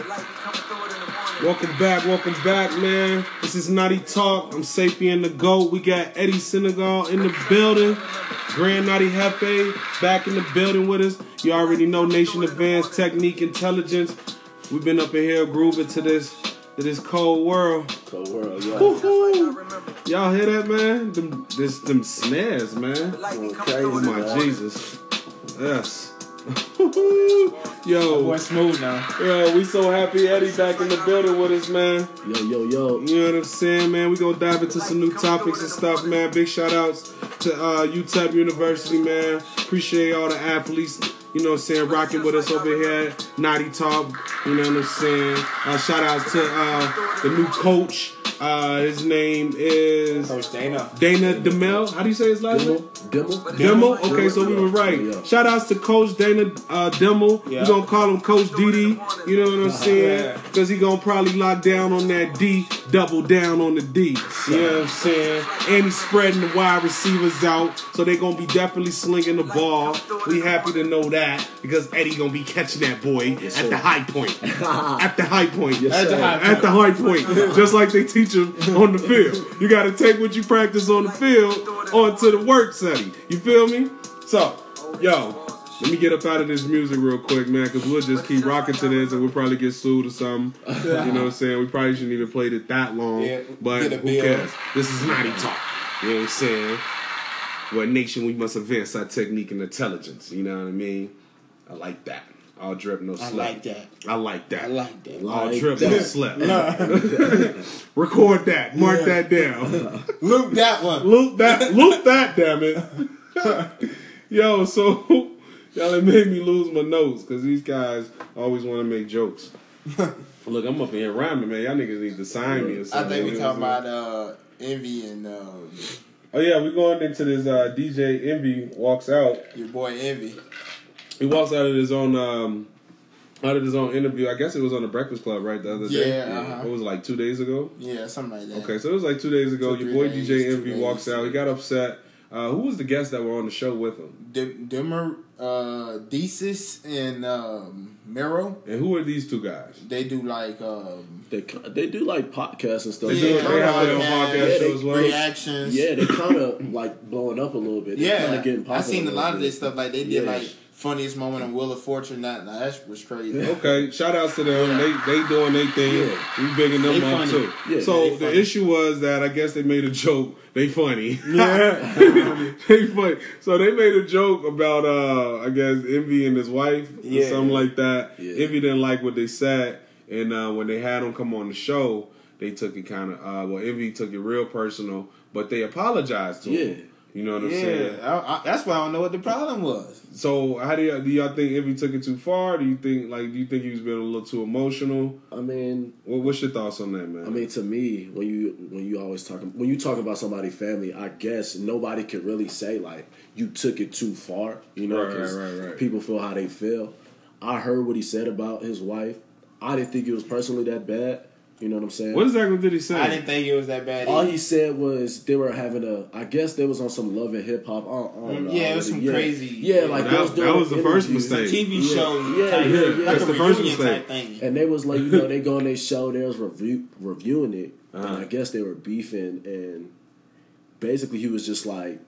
Welcome back, man. This is Naughty Talk. I'm Sapien the GOAT. We got Eddie Senegal in the building. Grand Naughty Hefe back in the building with us. You already know Nation Advanced Technique Intelligence. We've been up in here grooving to this cold world. Cold world, yeah. Y'all hear that, man? Them snares, man. Crazy, oh my man. Jesus. Yes. Yo, boy smooth now. Yo, we so happy Eddie back in the building with us, man. Yo. You know what I'm saying, man? We gonna dive into some new topics and stuff, man. Big shout outs to UTEP University, man. Appreciate all the athletes, you know what I'm saying, rocking with us over here at Naughty Talk. You know what I'm saying? Shout outs to the new coach. His name is Coach Dana DeMel. How do you say his last name? Dimmel. Okay, so we were right. Yeah. Shout outs to Coach Dana Dimmel. Yeah. We're going to call him Coach DD. You know what I'm saying? Because he going to probably lock down on that D, double down on the D. You know what I'm saying? And he's spreading the wide receivers out. So they're going to be definitely slinging the ball. We happy to know that because Eddie going to be catching that boy at the high point. At the high point. At the high point. Just like they teach him on the field. You got to take what you practice on the field onto the work setting. You feel me? So, yo, let me get up out of this music real quick, man, because we'll just keep rocking to this and we'll probably get sued or something. You know what I'm saying? We probably shouldn't even played it that long. Yeah, but who cares? This is Naughty Talk. You know what I'm saying? We're a nation, we must advance our technique and intelligence. You know what I mean? I like that. All drip, no slap. I like that. All drip, no slap. Record that. Mark that down. Loop that one. Loop that, damn it. Yo, so y'all it made me lose my notes because these guys always want to make jokes. Look, I'm up in here rhyming, man. Y'all niggas need to sign me or something. I think we talking about Envy and oh yeah, we going into this DJ Envy walks out. your boy Envy. He walks out of his own interview. I guess it was on the Breakfast Club, right, the other day? Yeah, It was like 2 days ago? Yeah, something like that. Okay, so it was like 2 days ago. Your boy days, DJ 2 Envy walks days. out. He got upset. Who was the guests that were on the show with him? Desis and Mero. And who are these two guys? They do like They do like podcasts and stuff. They have their own podcast show as well. reactions. Yeah, they kind of like blowing up a little bit. They kinda getting popular. I seen a lot of this stuff. Like they did Yeah. like funniest moment of Wheel of Fortune. That was crazy. Okay, shout outs to them. They doing their thing. Yeah. We bigging them They up funny. too. Yeah, so they the funny. issue was that I guess they made a joke. They funny. Yeah. They funny. So they made a joke about I guess Envy and his wife or Yeah. something like that. Yeah. Envy didn't like what they said, and when they had him come on the show, they took it kind of Envy took it real personal, but they apologized to him. You know what I'm saying? Yeah, that's why I don't know what the problem was. So how do y'all think Envy took it too far? Do you think he was being a little too emotional? I mean, What's your thoughts on that, man? I mean, to me, when you talk about somebody's family, I guess nobody can really say like you took it too far. You know, because right. people feel how they feel. I heard what he said about his wife. I didn't think it was personally that bad. You know what I'm saying? What exactly did he say? I didn't think it was that bad. All either. he said was they were having I guess they was on some Love and Hip Hop. I don't know. Yeah, it was some crazy. Yeah, like that they was doing was the first interviews. mistake. TV show. Yeah, type, yeah, like that's a the first reunion mistake. type thing. And they was like, you know, they go on their show, they was reviewing it, and Uh-huh. I guess they were beefing, and basically he was just like,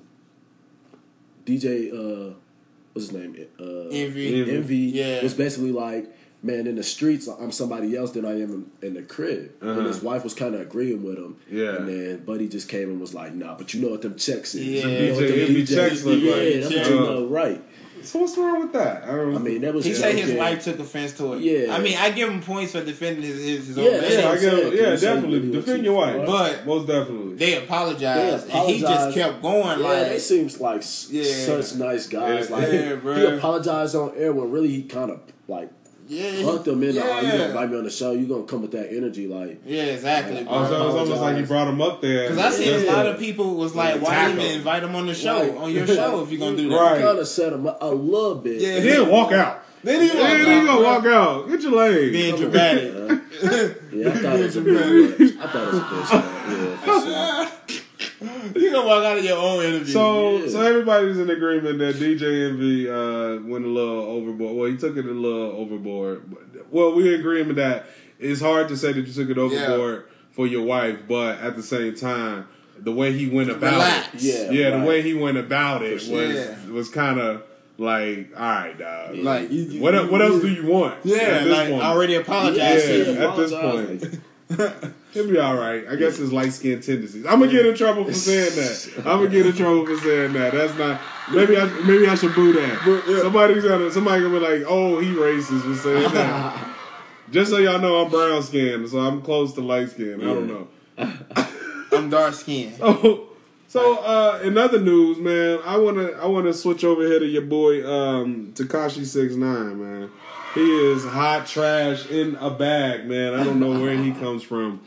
DJ, what's his name? Envy. Yeah. was basically like, man, in the streets, I'm somebody else than I am in the crib. And his wife was kind of agreeing with him. Yeah. And then Buddy just came and was like, nah, but you know what them checks is. Yeah. You know what them Envy checks look yeah, like. that's what you know, right. So what's wrong with that? I mean, that was He said his okay. wife took offense to it. Yeah. I mean, I give him points for defending his own Yeah, man. Yeah, I I'm saying, get it. Yeah, you say definitely. really Defend what your you- wife. But Most definitely. they apologized, They and he just apologized. kept going. Yeah, like they seems like Yeah. such nice guys. Yeah. Like Yeah, bro. he apologized on air when really he kind of like hugged them in. Yeah. You gonna invite me on the show? You gonna come with that energy? Like Yeah, exactly. Oh, so it's almost like he brought him up there. Because I seen a Yeah. lot of people was like, why Attack even him. invite him on the show, Right. on your show, if you're going to do that? Right. kind of set him up a little bit. Yeah. He didn't walk out. They didn't Yeah, he didn't go walk out. Get your leg. Being dramatic. Yeah, I thought it was a bit. I thought it was a bit. Yeah, for sure. You gonna walk out of your own interview. So everybody's in agreement that DJ Envy went a little overboard. Well, he took it a little overboard. Well, we're in agreement that it's hard to say that you took it overboard for your wife, but at the same time, the way he went about it, the way he went about it was kind of like, all right, dog. Like, what else do you want? Yeah, like point? I already apologized. At this point. He'll be all right. I guess his light skin tendencies. I'm gonna get in trouble for saying that. That's not. Maybe I should boo that. Somebody's gonna be like, oh, he racist for saying that. Just so y'all know, I'm brown skinned, so I'm close to light skin. I don't know. I'm dark skinned. So in other news, man, I wanna switch over here to your boy Tekashi 6ix9ine, man. He is hot trash in a bag, man. I don't know where he comes from.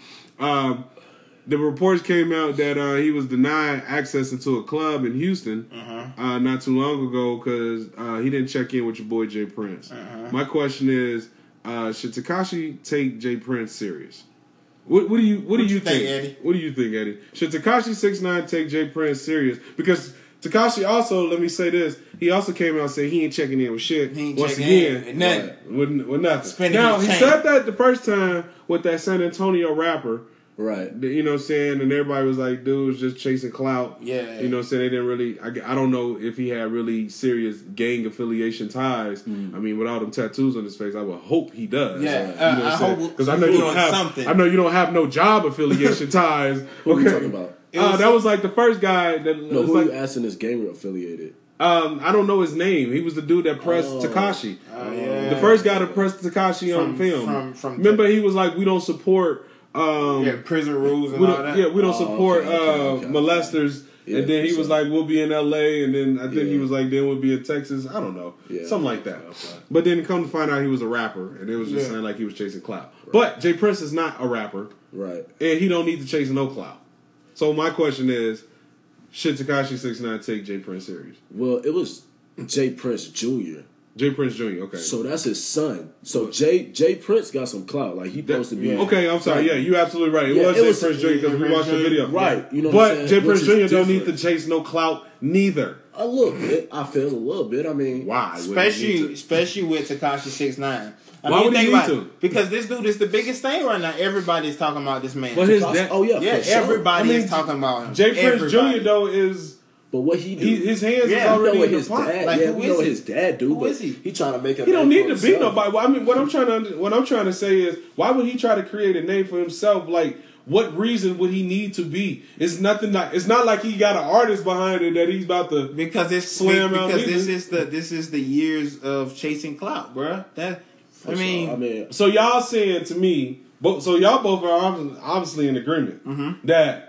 The reports came out that he was denied access into a club in Houston not too long ago because he didn't check in with your boy Jay Prince. My question is, should Tekashi take Jay Prince serious? What do you think, Eddie? What do you think, Eddie? Should Tekashi 6ix9ine take Jay Prince serious? Because Tekashi also, let me say this, he also came out and said he ain't checking in with shit. Once again, with nothing. Now, he said that the first time with that San Antonio rapper. Right. You know what I'm saying? And everybody was like, dude was just chasing clout. Yeah. You know what I'm saying? They didn't really, I don't know if he had really serious gang affiliation ties. I mean, with all them tattoos on his face, I would hope he does. Yeah. You know I hope. Because I know you don't have something. I know you don't have no job affiliation ties. What are you talking about? That was like the first guy that. No, who are you asking is gang affiliated? I don't know his name. He was the dude that pressed Tekashi. The first guy to press Tekashi on film. Remember, he was like, we don't support. Prison rules and all that. Yeah, we don't support molesters. Yeah, and then he was like, we'll be in LA. And then I think he was like, then we'll be in Texas. I don't know. Yeah. Something like that. Okay. But then come to find out he was a rapper. And it was just saying like he was chasing clout. Right. But Jay Prince is not a rapper. Right. And he don't need to chase no clout. So my question is, should Tekashi 6ix9ine take Jay Prince serious? Well, it was Jay Prince Jr. Jay Prince Jr., okay. So that's his son. So Jay Prince got some clout. Like, he supposed to be... Okay, I'm sorry. Yeah, you're absolutely right. It was Jay Prince Jr. because we watched the video. Right. You know but Jay Prince Jr. don't need to chase no clout neither. A little bit. I feel a little bit. I mean... Why? Especially with Tekashi 6ix9ine. Why would he need to? Because this dude is the biggest thing right now. Everybody's talking about this man. But his dad... Oh, yeah, everybody is talking about him. Jay Prince Jr., though, is... But what he do? His hands is already in his dad. Like, we know what his dad do. Who is he? He trying to make a. He don't need to be nobody. Well, I mean, what I'm trying to say is, why would he try to create a name for himself? Like, what reason would he need to be? It's nothing. It's not like he got an artist behind it that he's about to slam out. Because this is the years of chasing clout, bruh. I mean, so y'all saying to me, so y'all both are obviously in agreement that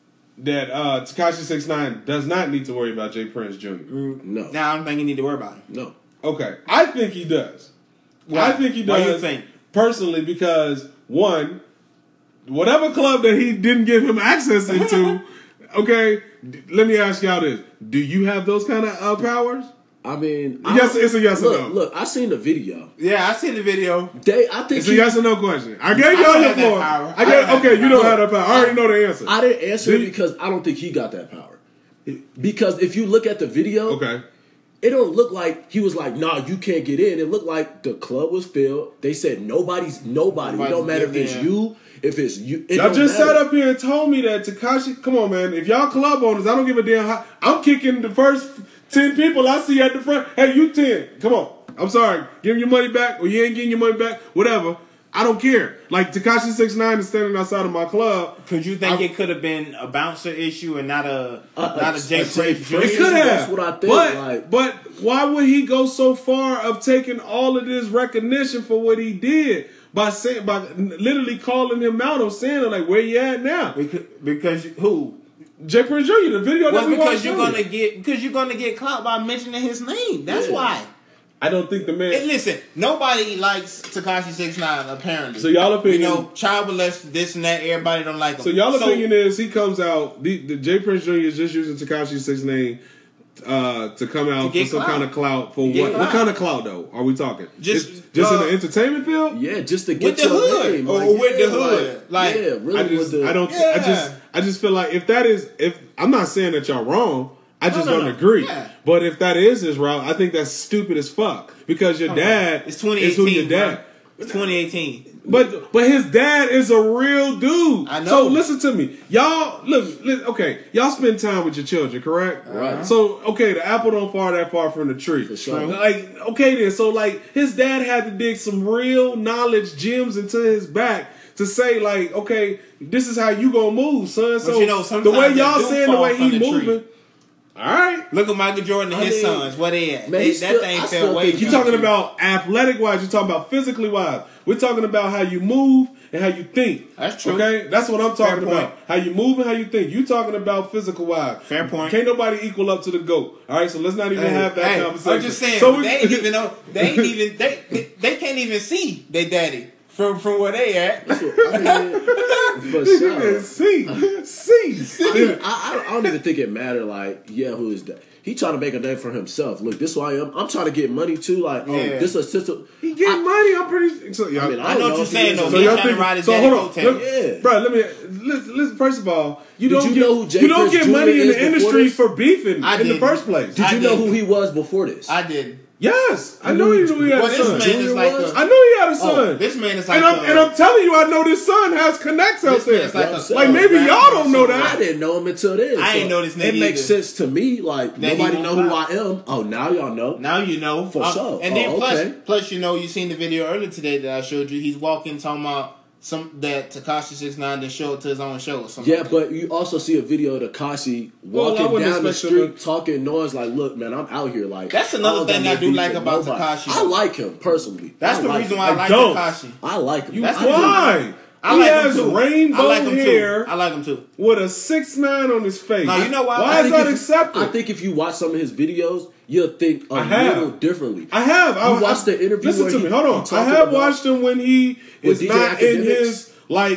Tekashi 6ix9ine does not need to worry about Jay Prince Jr. No. Now I don't think you need to worry about him. No. Okay. I think he does. Why? I think he does. Why do you think? Personally, because one, whatever club that he didn't give him access into, okay, let me ask y'all this. Do you have those kind of powers? I mean, yes, it's a yes or no. Look, I seen the video. Yeah, I seen the video. I think it's a yes or no question. I gave y'all your floor. Okay, you don't have that power. I already know the answer. I didn't answer it because I don't think he got that power. Because if you look at the video, it don't look like he was like, nah, you can't get in. It looked like the club was filled. They said nobody. It don't matter if it's you. If it's you, y'all just sat up here and told me that Tekashi. Come on, man. If y'all club owners, I don't give a damn how. I'm kicking the first 10 people I see at the front. Hey, you 10. Come on. I'm sorry. Give me your money back or you ain't getting your money back. Whatever. I don't care. Like, Tekashi 6ix9ine is standing outside of my club. Could you think it could have been a bouncer issue and not a Jay Prince Jr.? It could have. That's what I think. But why would he go so far of taking all of this recognition for what he did by literally calling him out on saying, like, where you at now? Because who? Jay Prince Jr., the video that we watched. Because you're gonna get clout by mentioning his name. That's why. I don't think the man. And listen, nobody likes Tekashi 6ix9ine apparently. So y'all opinion, you know, child molest, this and that. Everybody don't like him. So y'all opinion is he comes out. The Jay Prince Jr. is just using Tekashi 6ix9ine to come out for some kind of clout for what? What kind of clout though? Are we talking? Just in the entertainment field? Yeah, just to get with the hood name. or with the hood. Like, yeah, really. I just feel like if I'm not saying that y'all wrong. I just don't agree. Yeah. But if that is his route, I think that's stupid as fuck because your dad it's 2018, is who your dad. It's 2018. But his dad is a real dude. I know. So listen to me, y'all. Look, okay, y'all spend time with your children, correct? Right. So okay, the apple don't fall that far from the tree. For sure. Like okay, then. So like his dad had to dig some real knowledge gems into his back to say like, okay, this is how you gonna move, son. So the way y'all saying the way he moving. All right. Look at Michael Jordan and his sons. Where they at? That thing fell way. You talking about athletic wise? You talking about physically wise? We're talking about how you move and how you think. That's true. Okay, that's what I'm talking about. How you move and how you think. You talking about physical wise? Fair point. Can't nobody equal up to the GOAT. All right, so let's not even have that conversation. I'm just saying. So they ain't even know. They can't even see their daddy. From where they at. For sure. See. I don't even think it mattered. Like, who is that? He trying to make a name for himself. Look, this is who I am. I'm trying to get money too. Like, this is a system. He getting money. I'm pretty. So, I know what you're saying though. So He's trying to ride his daddy coattail. Bro, listen. First of all, you don't get Jr. money in the industry for beefing in the first place. Did you know who he was before this? I did. Yes, I know he had a son. This man is like I know he had a son. This man is like and I'm telling you, I know this son has connects out there. Like maybe y'all don't know that. I didn't know him until this. I ain't know this nigga. It makes sense to me. Like nobody know who I am. Oh, now y'all know. Now you know for sure. And then plus you seen the video earlier today that I showed you. He's walking talking about that Tekashi 6ix9ine didn't show it to his own show or something. Yeah, but you also see a video of Tekashi walking down the street talking noise like, look, man, I'm out here. Like that's another thing I do like about Tekashi. I like him personally. That's the reason why I like Tekashi. I like him. That's why. He has rainbow hair. I like him too. With a 6ix9ine on his face. Now you know why? Why is that accepted? I think if you watch some of his videos, you'll think a little differently. I have. I watched the interview. Listen to me. Hold on. I have watched him when he is not in his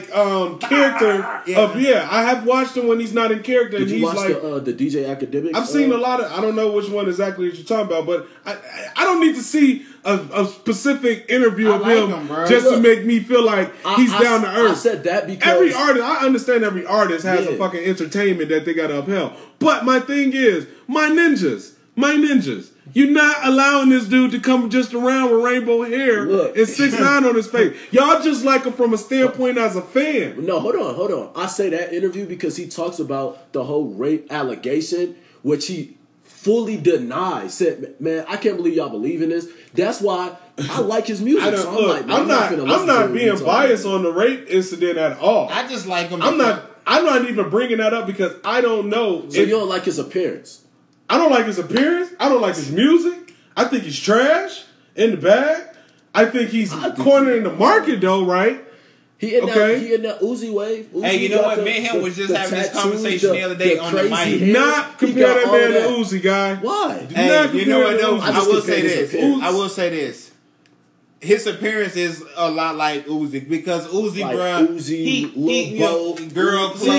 character of I have watched him when he's not in character. Did you watch the DJ Academics? I've seen a lot of. I don't know which one exactly that you're talking about, but I don't need to see a specific interview of him just to make me feel like he's down to earth. I said that because every artist, I understand every artist has a fucking entertainment that they got to uphold. But my thing is, my ninjas. You're not allowing this dude to come just around with rainbow hair and 6ix9ine on his face. Y'all just like him from a standpoint as a fan. No, hold on. I say that interview because he talks about the whole rape allegation, which he fully denies. Said, man, I can't believe y'all believe in this. That's why I like his music. I'm not being biased on the rape incident at all. I just like him. I'm not even bringing that up because I don't know. So you don't like his appearance? I don't like his appearance. I don't like his music. I think he's trash in the bag. I think he's cornering the market though, right? He in that Uzi wave. Hey, you know what? Me and him was just having this conversation the other day on the mic. Not compare that man to Uzi, guy. Why? Hey, you know what though? I will say this. His appearance is a lot like Uzi because Uzi, like bro, he girl clothes.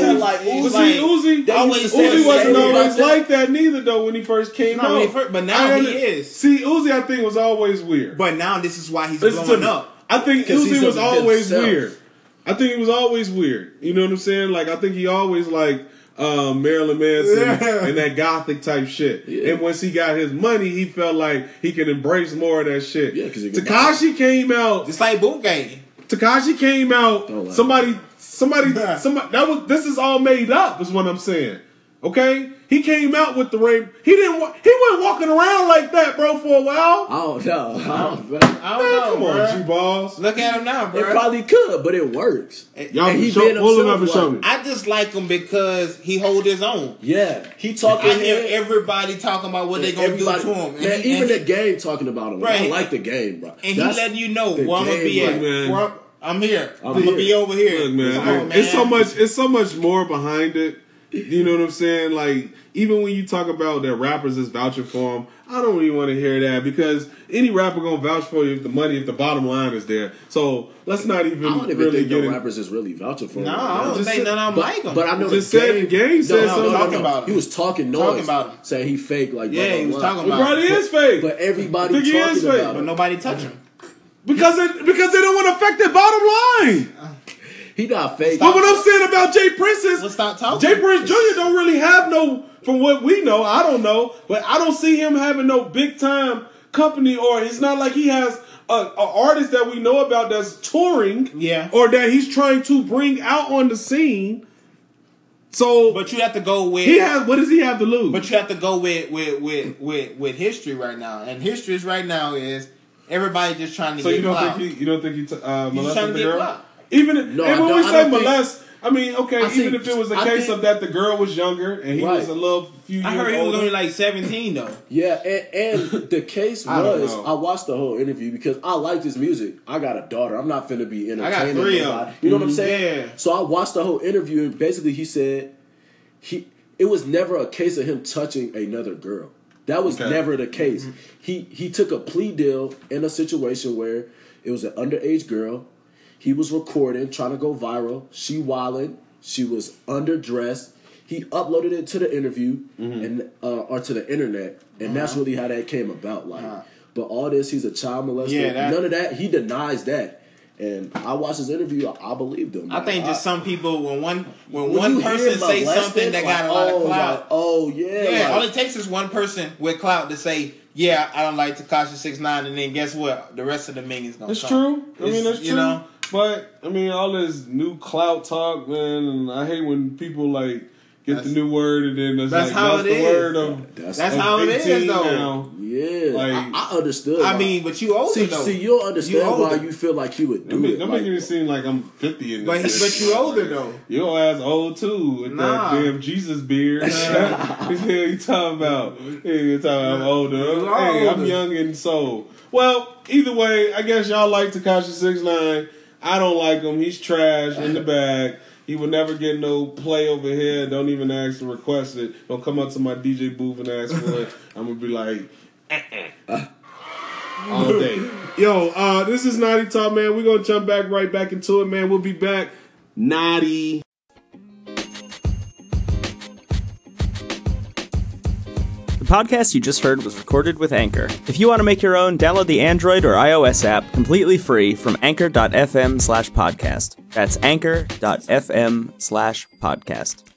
Uzi wasn't always like that neither though when he first came out. But now he is. See, Uzi, I think was always weird. But now this is why he's blowing up. I think Uzi was always weird. I think he was always weird. You know what I'm saying? Like I think he always Marilyn Manson and that gothic type shit. Yeah. And once he got his money, he felt like he could embrace more of that shit. Yeah, because Tekashi came out just like Boot Gang. Tekashi came out. Somebody. This is all made up. Is what I'm saying. Okay, he came out with the rape. He wasn't walking around like that, bro, for a while. I don't know. Come on, G-Balls. Look at him now, bro. It probably could, but it works. Y'all pull him up and show me. I just like him because he hold his own. Yeah, he talking. I hear everybody talking about what they gonna do to him. Man, even the game talking about him. Right. I like the game, bro. And he letting you know where I'm gonna be at. Man. I'm here. I'm gonna be over here. Look, man, it's so much more behind it. You know what I'm saying? Like, even when you talk about that rappers is vouching for him, I don't really want to hear that because any rapper gonna vouch for you if the bottom line is there. So let's not even. I don't even think no rappers is really vouching for him. No, I don't think none of them like him. But I know just said the game said something about him. He was talking about him, saying he fake. Like yeah, he was talking about. He probably is fake. But everybody talking about him. But nobody touch him because they don't want to affect their bottom line. He not fake. But what I'm saying about Jay Prince is, let's stop talking. Jay Prince Jr. don't really have no. From what we know, I don't know, but I don't see him having no big time company, or it's not like he has an artist that we know about that's touring, or that he's trying to bring out on the scene. So, but you have to go with what does he have to lose? But you have to go with history right now, and history right now is everybody just trying to. So get clout. You don't think he molested the girl? Clout. Even if, when we say molest. I mean, okay, even if it was a case of that the girl was younger and he was a little few years older. I heard he was only like 17 though. Yeah, and the case was, I watched the whole interview because I like his music. I got a daughter. I'm not finna be entertaining. I got 3 of them. You know what I'm saying? Yeah. So I watched the whole interview and basically he said it was never a case of him touching another girl. That was never the case. Mm-hmm. He took a plea deal in a situation where it was an underage girl. He was recording, trying to go viral. She wilded. She was underdressed. He uploaded it to the interview and or to the internet, and that's really how that came about. Like, but all this, he's a child molester. None of that. He denies that. And I watched his interview. I believed him. I think just some people when one person say something that got a lot of clout. All it takes is one person with clout to say, "Yeah, I don't like Tekashi 6ix9ine," and then guess what? The rest of the millions gonna. That's true. I mean, that's true. You know. But I mean, all this new clout talk, man, and I hate when people like get the new word and then that's how that's it the is. Word of that's how it is, though. Now. Yeah, like, I understood. I mean, but you older though. See, you'll understand why you feel like you would do it. Don't make it seem like I'm 50 in this. But you older though. Your ass old too with that damn Jesus beard. What the hell you talking about? You talking about I'm older. Hey, I'm young in soul. Well, either way, I guess y'all like Tekashi 6ix9ine. I don't like him. He's trash in the bag. He will never get no play over here. Don't even ask to request it. Don't come up to my DJ booth and ask for it. I'm going to be like, all day. Yo, this is Naughty Talk, man. We're going to jump right back into it, man. We'll be back. Naughty. The podcast you just heard was recorded with Anchor. If you want to make your own, download the Android or iOS app completely free from anchor.fm/podcast. That's anchor.fm/podcast.